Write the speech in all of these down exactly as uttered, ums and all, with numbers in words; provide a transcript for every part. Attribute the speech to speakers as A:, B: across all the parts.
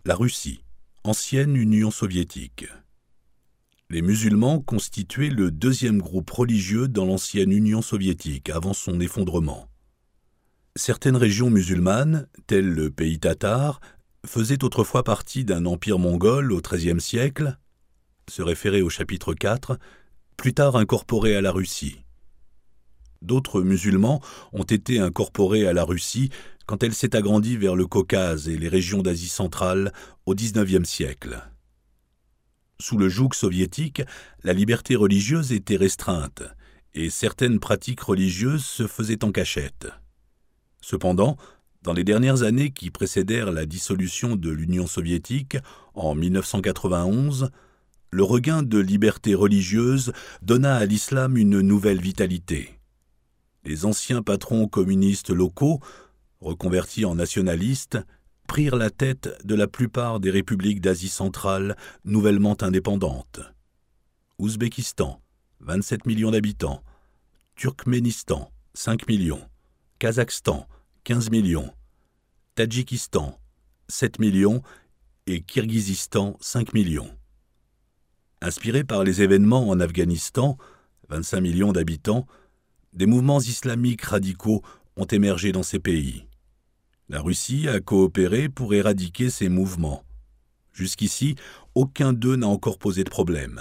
A: La Russie, ancienne Union soviétique. Les musulmans constituaient le deuxième groupe religieux dans l'ancienne Union soviétique avant son effondrement. Certaines régions musulmanes, telles le pays tatar, faisaient autrefois partie d'un empire mongol au treizième siècle, se référer au chapitre quatre, plus tard incorporé à la Russie. D'autres musulmans ont été incorporés à la Russie quand elle s'est agrandie vers le Caucase et les régions d'Asie centrale au dix-neuvième siècle. Sous le joug soviétique, la liberté religieuse était restreinte et certaines pratiques religieuses se faisaient en cachette. Cependant, dans les dernières années qui précédèrent la dissolution de l'Union soviétique en mille neuf cent quatre-vingt-onze, le regain de liberté religieuse donna à l'islam une nouvelle vitalité. Les anciens patrons communistes locaux, reconvertis en nationalistes, prirent la tête de la plupart des républiques d'Asie centrale nouvellement indépendantes. Ouzbékistan, vingt-sept millions d'habitants, Turkménistan, cinq millions, Kazakhstan, quinze millions, Tadjikistan, sept millions et Kirghizistan, cinq millions. Inspirés par les événements en Afghanistan, vingt-cinq millions d'habitants, des mouvements islamiques radicaux ont émergé dans ces pays. La Russie a coopéré pour éradiquer ces mouvements. Jusqu'ici, aucun d'eux n'a encore posé de problème.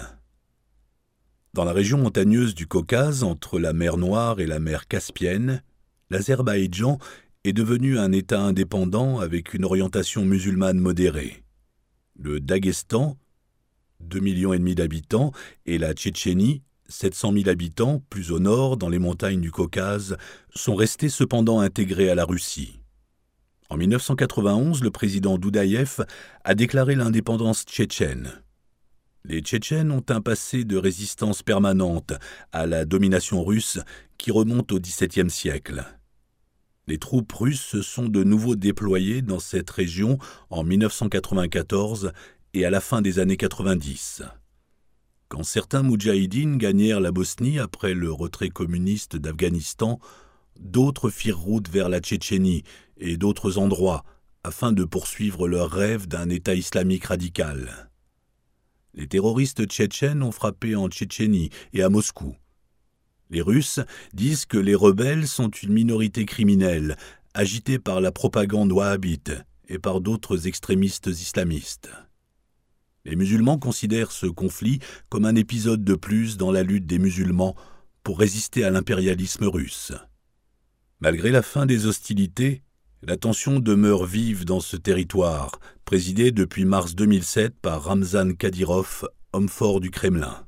A: Dans la région montagneuse du Caucase, entre la mer Noire et la mer Caspienne, l'Azerbaïdjan est devenu un État indépendant avec une orientation musulmane modérée. Le Daghestan, deux millions et demi d'habitants, et la Tchétchénie, sept cent mille habitants, plus au nord, dans les montagnes du Caucase, sont restés cependant intégrés à la Russie. En mille neuf cent quatre-vingt-onze, le président Doudaïev a déclaré l'indépendance tchétchène. Les Tchétchènes ont un passé de résistance permanente à la domination russe qui remonte au dix-septième siècle. Les troupes russes se sont de nouveau déployées dans cette région en mille neuf cent quatre-vingt-quatorze et à la fin des années quatre-vingt-dix. Quand certains moudjahidines gagnèrent la Bosnie après le retrait communiste d'Afghanistan, d'autres firent route vers la Tchétchénie et d'autres endroits afin de poursuivre leur rêve d'un État islamique radical. Les terroristes tchétchènes ont frappé en Tchétchénie et à Moscou. Les Russes disent que les rebelles sont une minorité criminelle, agitée par la propagande wahhabite et par d'autres extrémistes islamistes. Les musulmans considèrent ce conflit comme un épisode de plus dans la lutte des musulmans pour résister à l'impérialisme russe. Malgré la fin des hostilités, la tension demeure vive dans ce territoire, présidé depuis mars deux mille sept par Ramzan Kadyrov, homme fort du Kremlin.